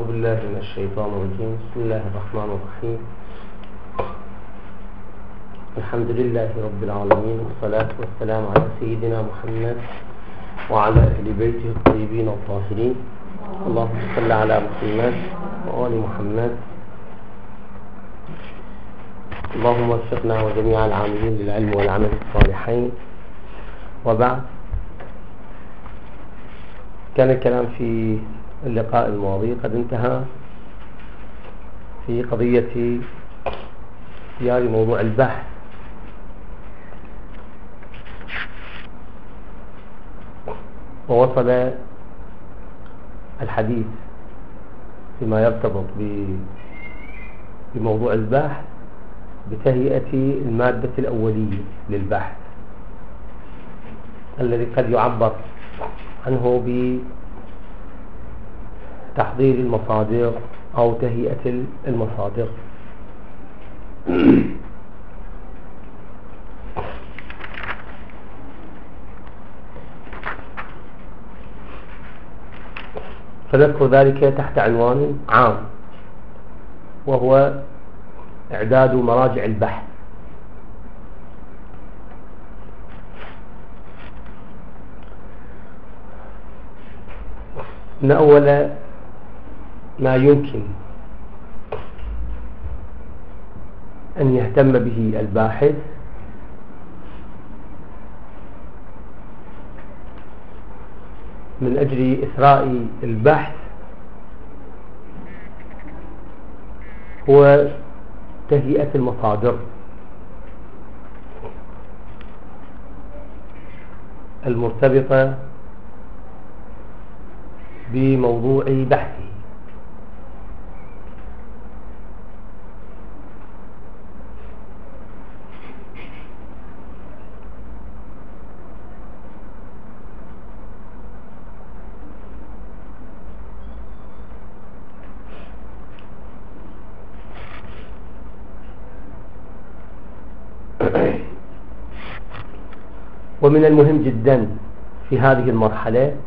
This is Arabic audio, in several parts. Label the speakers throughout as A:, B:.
A: بالله من الشيطان الرجيم. بسم الله الرحمن الرحيم. الحمد لله رب العالمين، والصلاة والسلام على سيدنا محمد وعلى أهل بيته الطيبين الطاهرين. اللهم صل على محمد وآل محمد. اللهم وفقنا وجميع العاملين للعلم والعمل الصالحين. وبعد، كان الكلام في اللقاء الماضي قد انتهى في قضية اختيار موضوع البحث، ووصل الحديث فيما يرتبط بموضوع البحث بتهيئة المادة الأولية للبحث الذي قد يعبر عنه بتحضير المصادر أو تهيئة المصادر. فنذكر ذلك تحت عنوان عام، وهو إعداد مراجع البحث. إن أول ما يمكن أن يهتم به الباحث من أجل إثراء البحث هو تهيئة المصادر المرتبطة بموضوع بحثه. ومن المهم جدا في هذه المرحلة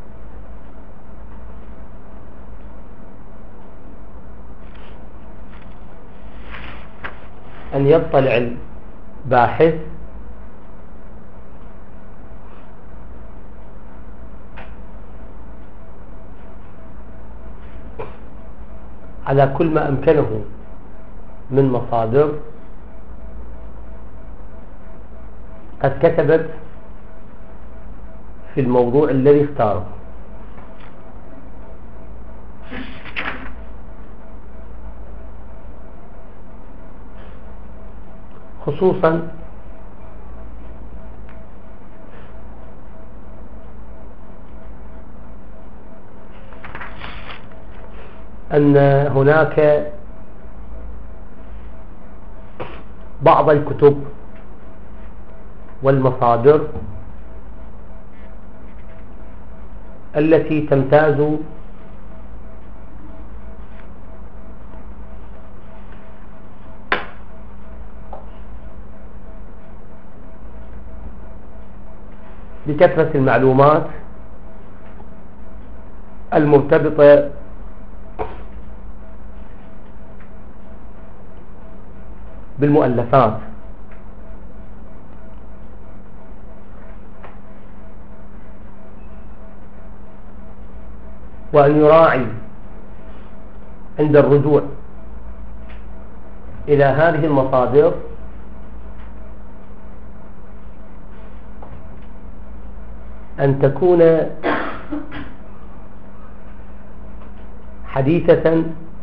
A: أن يطلع الباحث على كل ما أمكنه من مصادر قد كتبت في الموضوع الذي اختاره، خصوصا أن هناك بعض الكتب والمصادر التي تمتاز بكثرة المعلومات المرتبطة بالمؤلفات، وأن يراعي عند الرجوع إلى هذه المصادر أن تكون حديثة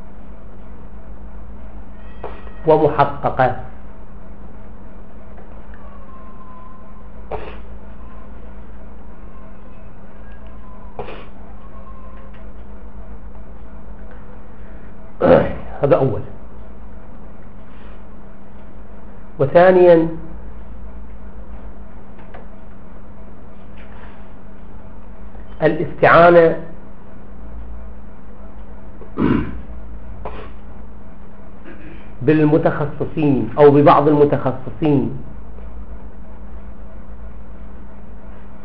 A: ومحققة. هذا أول. وثانيا الاستعانة بالمتخصصين أو ببعض المتخصصين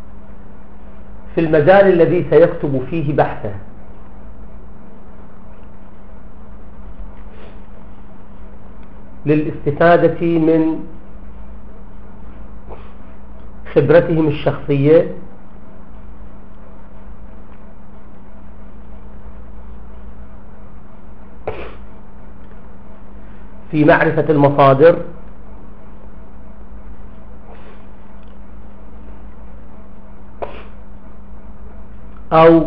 A: في المجال الذي سيكتب فيه بحثه، للاستفادة من خبرتهم الشخصية في معرفة المصادر أو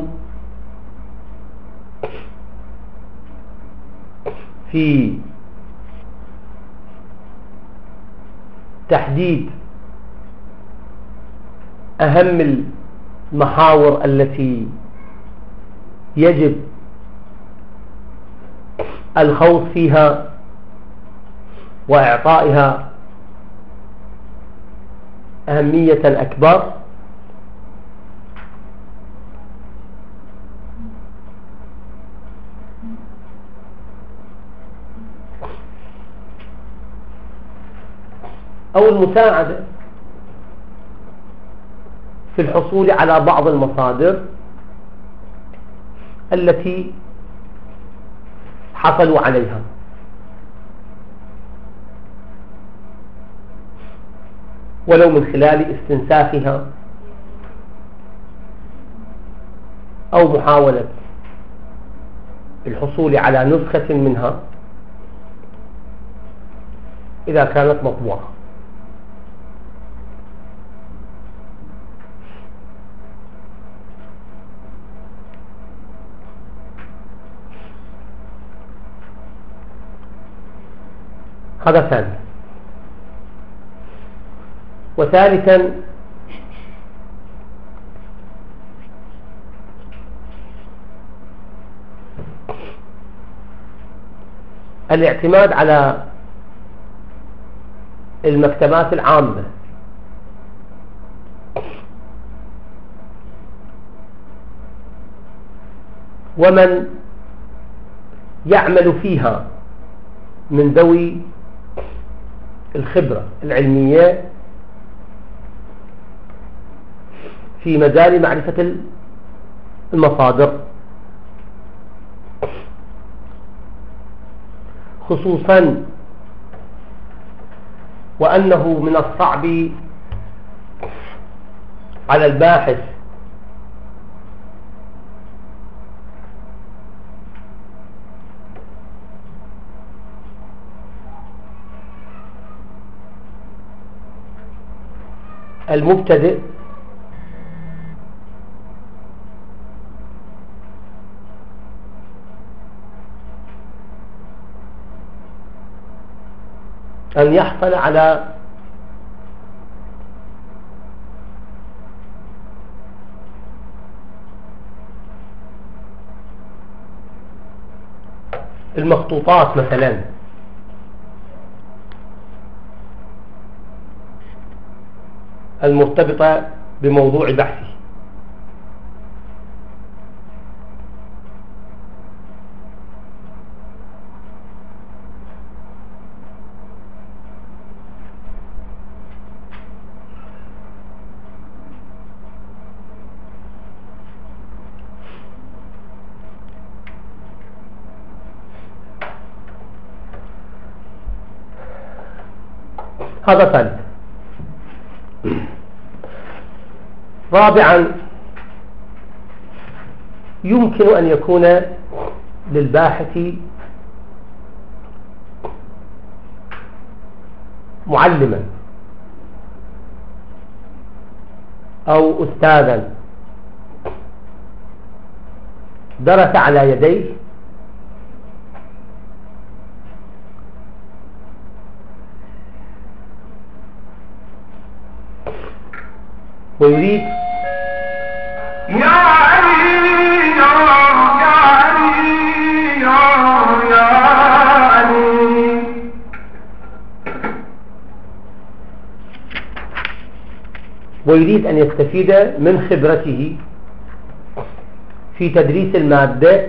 A: في تحديد أهم المحاور التي يجب الخوض فيها وإعطائها أهمية أكبر. أو المساعدة في الحصول على بعض المصادر التي حصلوا عليها، ولو من خلال استنساخها أو محاولة الحصول على نسخة منها إذا كانت مطبوعة. هذا ثاني. وثالثا الاعتماد على المكتبات العامة ومن يعمل فيها من ذوي الخبرة العلمية في مجال معرفة المصادر، خصوصا وأنه من الصعب على الباحث المبتدئ أن يحصل على المخطوطات مثلا المرتبطة بموضوع بحثه. هذا ثالث. رابعا يمكن أن يكون للباحث معلما أو أستاذا درس على يديه ويريد ويريد أن يستفيد من خبرته في تدريس المادة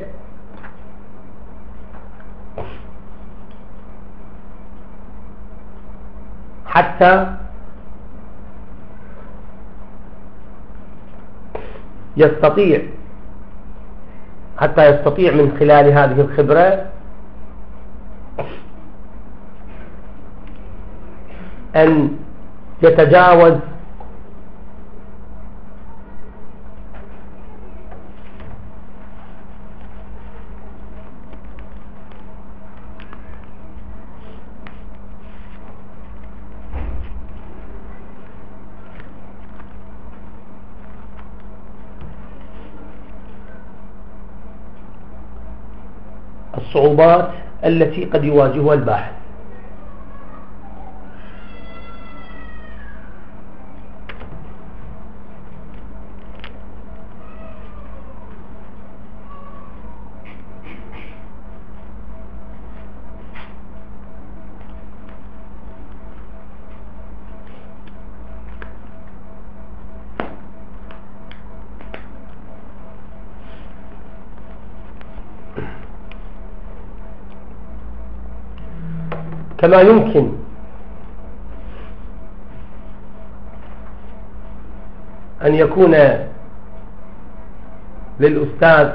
A: حتى يستطيع من خلال هذه الخبرة أن يتجاوز الصعوبات التي قد يواجهها الباحث. كما يمكن أن يكون للأستاذ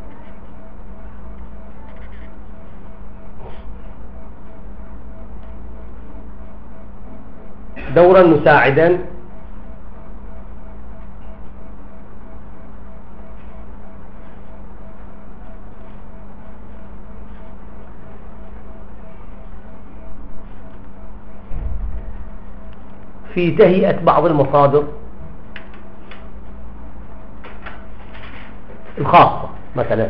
A: دورا مساعدا في تهيئة بعض المصادر الخاصة مثلا،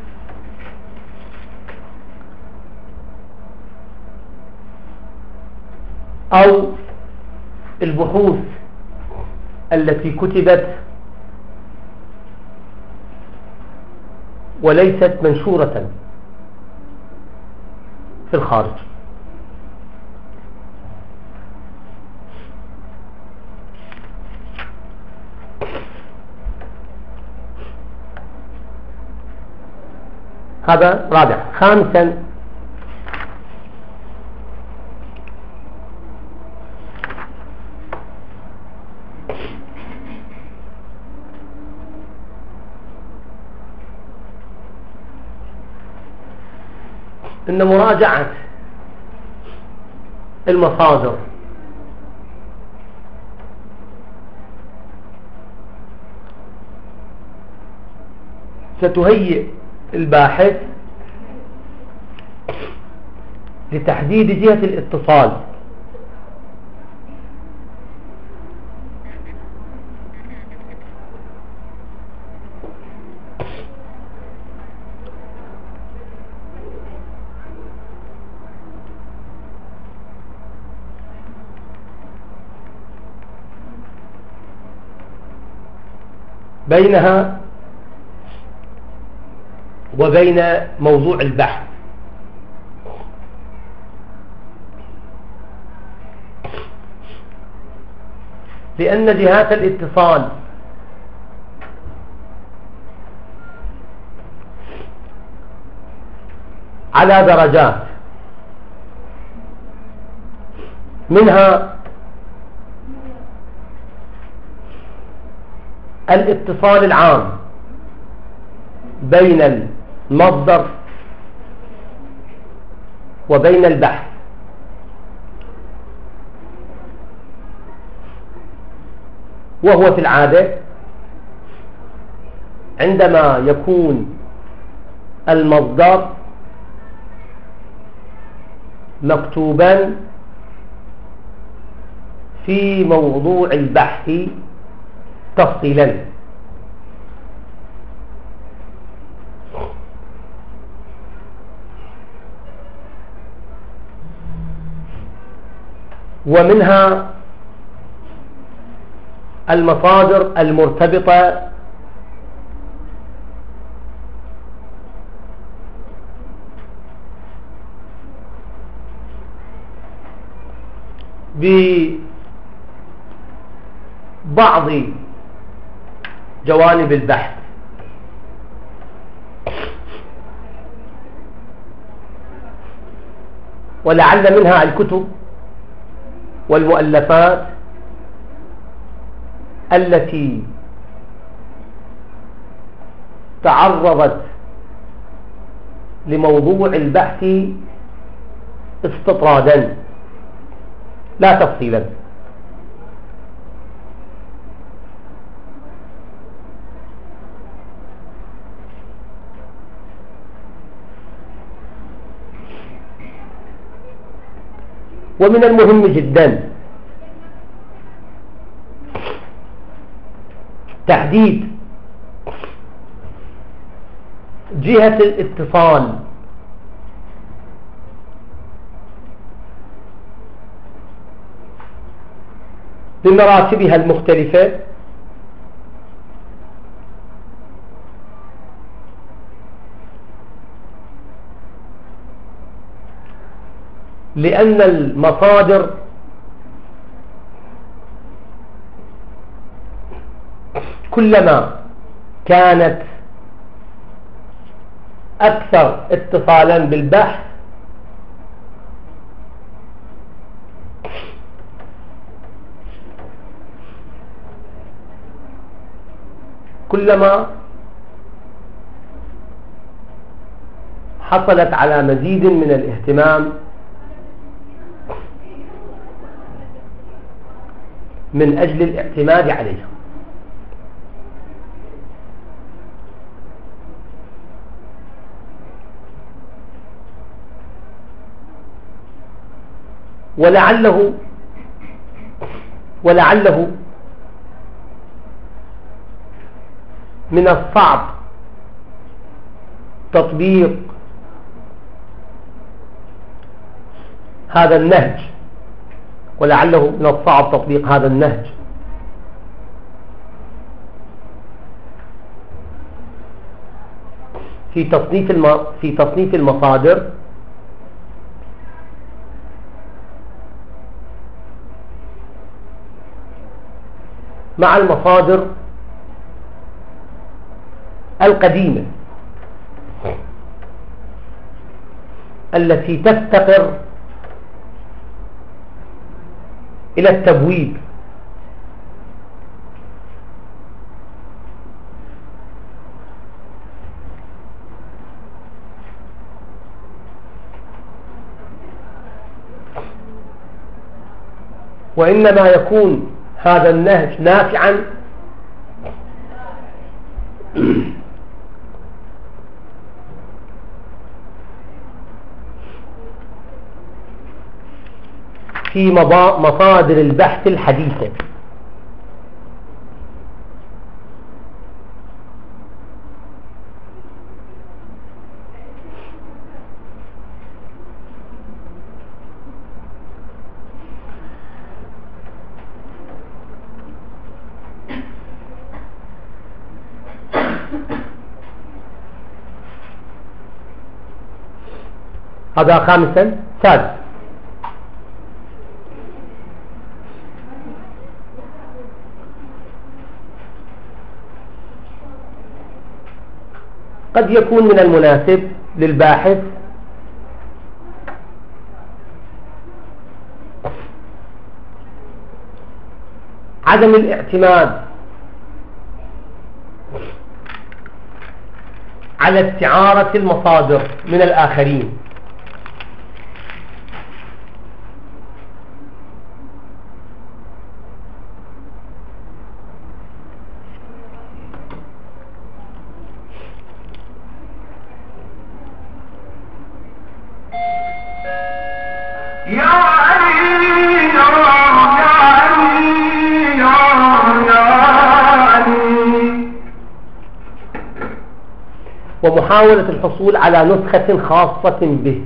A: أو البحوث التي كتبت وليست منشورة في الخارج. هذا رابعا. خامسا، إن مراجعة المصادر ستهيئ الباحث لتحديد جهة الاتصال بينها وبين موضوع البحث، لأن جهات الاتصال على درجات، منها الاتصال العام بين المصدر وبين البحث، وهو في العادة عندما يكون المصدر مكتوبا في موضوع البحث تفصيلا. ومنها المصادر المرتبطة ببعض جوانب البحث، ولعل منها الكتب والمؤلفات التي تعرضت لموضوع البحث استطرادا، لا تفصيلا. ومن المهم جدا تحديد جهة الاتصال بمراتبها المختلفة لأن المصادر كلما كانت أكثر اتصالا بالبحث كلما حصلت على مزيد من الاهتمام من أجل الاعتماد عليها. ولعله من الصعب تطبيق هذا النهج في تصنيف المصادر مع المصادر القديمة التي تفتقر إلى التبويب وإنما يكون هذا النهج نافعا في مصادر البحث الحديثة. هذا خامسا. سادس، قد يكون من المناسب للباحث عدم الاعتماد على استعارة المصادر من الآخرين، ومحاولة الحصول على نسخة خاصة به،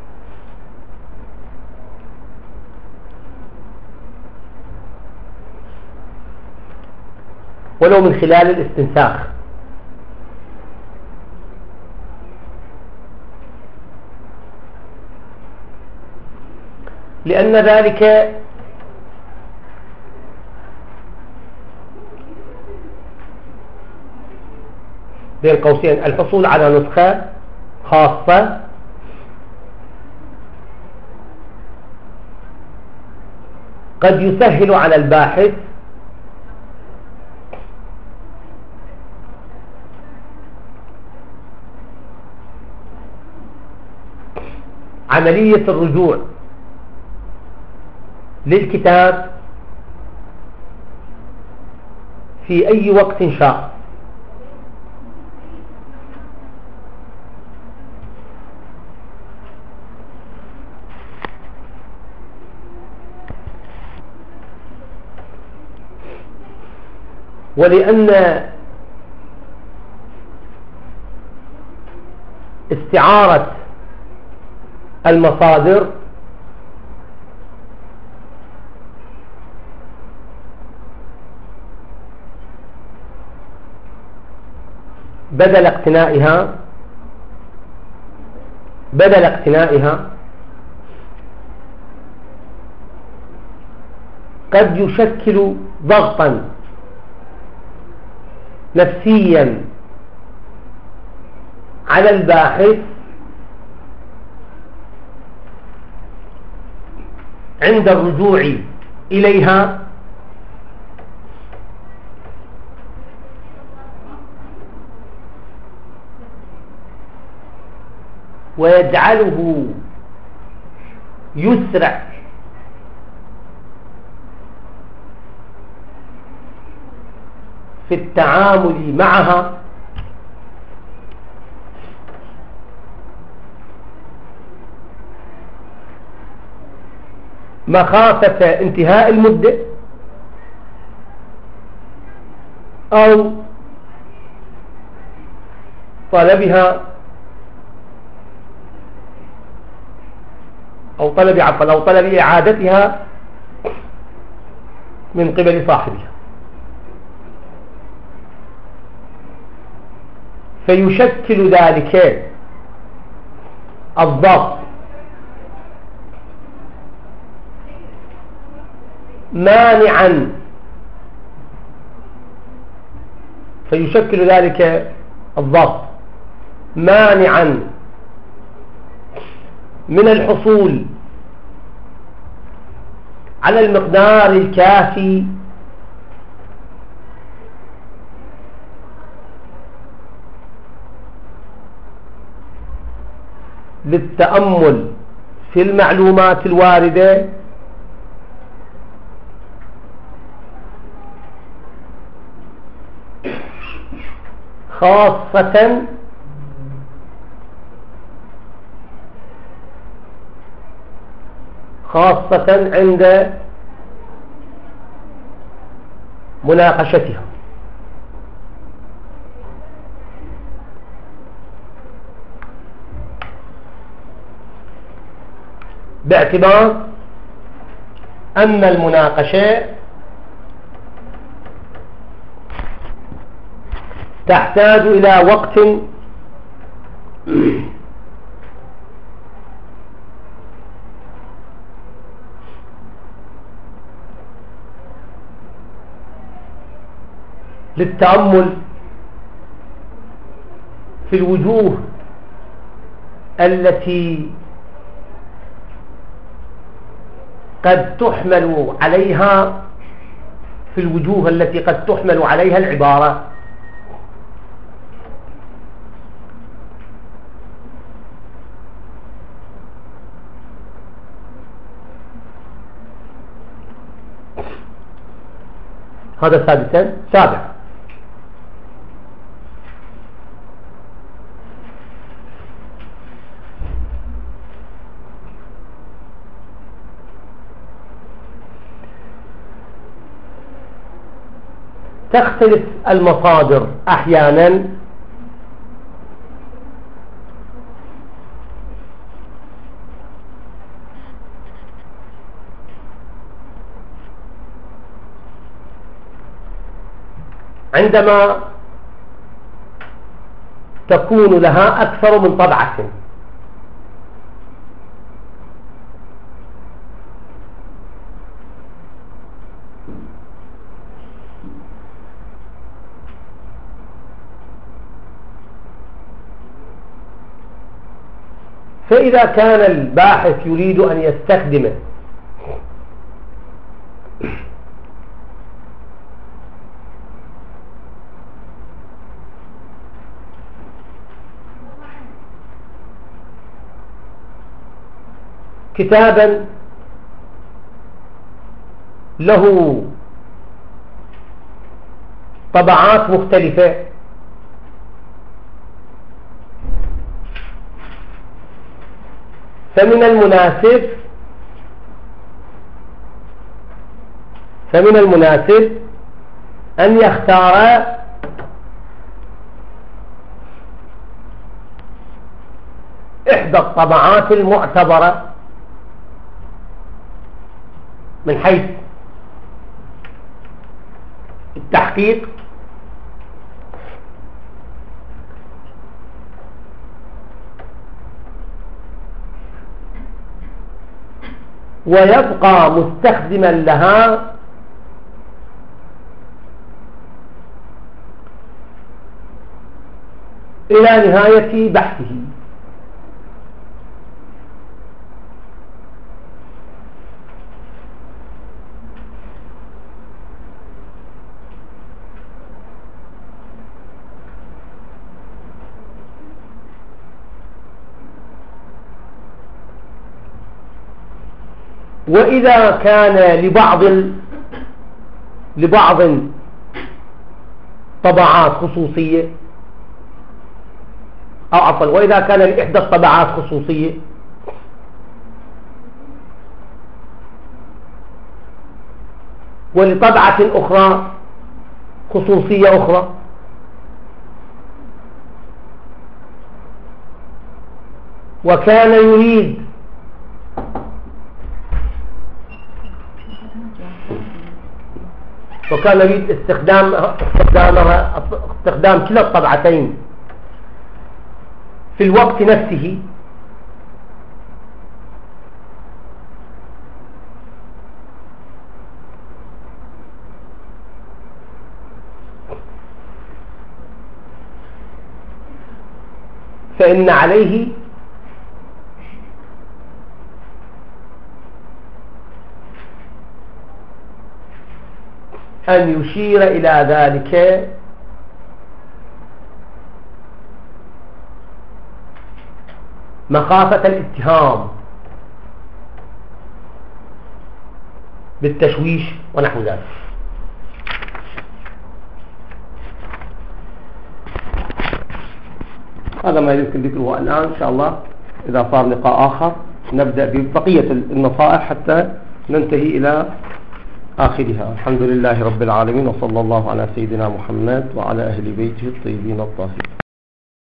A: ولو من خلال الاستنساخ، لأن ذلك بين قوسين الحصول على نسخة خاصة قد يسهل على الباحث عملية الرجوع للكتاب في أي وقت شاء. ولأن استعارة المصادر بدل اقتنائها قد يشكل ضغطا نفسيا على الباحث عند الرجوع إليها، ويجعله يسرع في التعامل معها مخافة انتهاء المدة أو طلب إعادتها من قبل صاحبها، فيشكل ذلك الضغط مانعا من الحصول على المقدار الكافي للتأمل في المعلومات الواردة خاصة عند مناقشتها، باعتبار أن المناقشة تحتاج إلى وقت للتأمل في الوجوه التي قد تحمل عليها العبارة. هذا سادسا. سابع، تختلف المصادر أحيانا عندما تكون لها أكثر من طبعة، فإذا كان الباحث يريد أن يستخدم كتابا له طبعات مختلفة، فمن المناسب أن يختار إحدى الطبعات المعتبرة من حيث التحقيق ويبقى مستخدما لها إلى نهاية بحثه. وإذا كان لبعض طبعات خصوصية، أو عفوا وإذا كان لإحدى الطبعات خصوصية ولطبعة أخرى خصوصية أخرى، وكان يريد استخدام كلا الطبعتين في الوقت نفسه، فإن عليه أن يشير إلى ذلك مخافة الاتهام بالتشويش ونحو ذلك. هذا ما يمكن ذكره الآن. إن شاء الله إذا صار لقاء آخر نبدأ ببقية النصائح حتى ننتهي إلى آخرها. الحمد لله رب العالمين، وصلى الله على سيدنا محمد وعلى أهل بيته الطيبين الطاهرين.